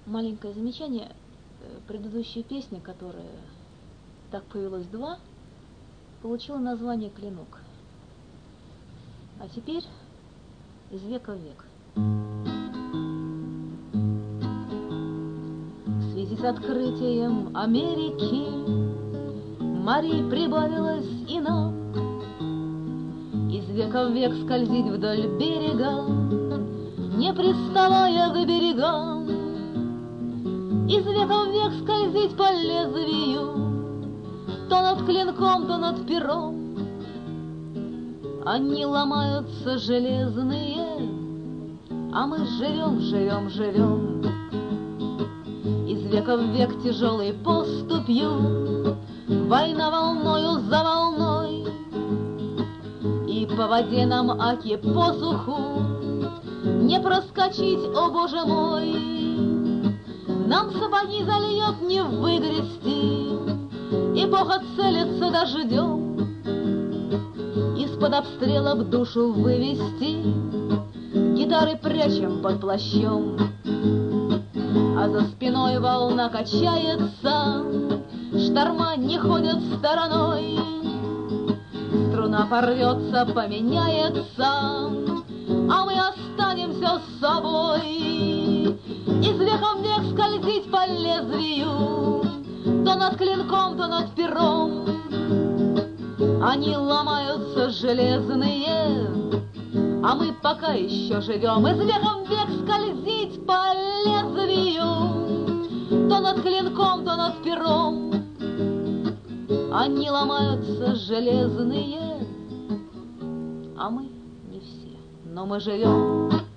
маленькое замечание. Предыдущая песня, которая «Так повелось два», получила название «Клинок». А теперь «Из века в век». В связи с открытием Америки морей прибавилось и нам. Из века в век скользить вдоль берега, не приставая к берегам. Из века в век скользить по лезвию, то над клинком, то над пером. Они ломаются железные, а мы живем, живем, живем. Из века в век тяжелой поступью, война волною за волной. И по воде нам, аки по суху, не проскочить, о боже мой. Нам сапоги зальет не выгрести, эпоха целится дождем. Из-под обстрела в душу вывести, гитары прячем под плащом. А за спиной волна качается, шторма не ходят стороной. Струна порвется, поменяется, а мы останемся с собой. Из века в век скользить по лезвию, то над клинком, то над пером. Они ломаются железные, а мы пока еще живем. Из века в век скользить по лезвию, то над клинком, то над пером. Они ломаются железные, а мы не все, но мы живем.